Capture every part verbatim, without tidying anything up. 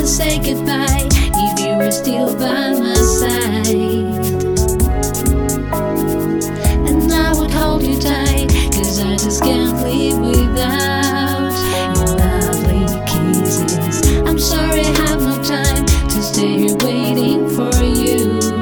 never say goodbye if you were still by my side. And I would hold you tight, 'cause I just can't live without your lovely kisses. I'm sorry I have no time to stay here waiting for you.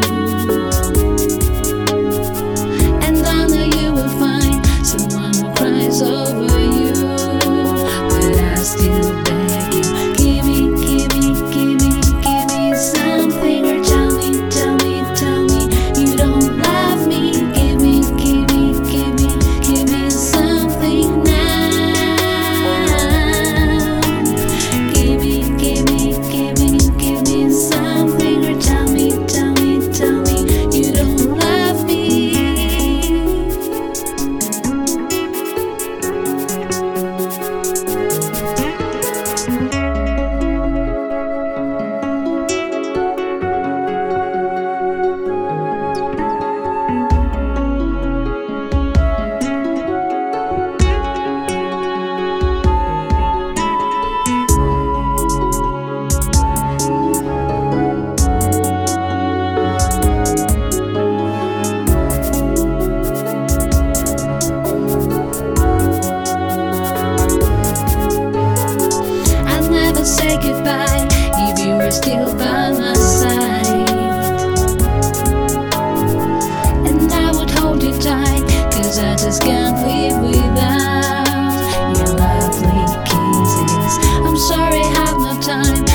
And I know you will find someone who cries over you, but I still beg you, give me, give me, give me, give me something, or tell me, tell me, tell me you don't love me. Give me, give me, give me, give me something now. Give me, give me, give me, give me something, or tell me, tell me, tell me you don't love me. Say goodbye if you were still by my side. And I would hold you tight, 'cause I just can't live without your lovely kisses. I'm sorry I have no time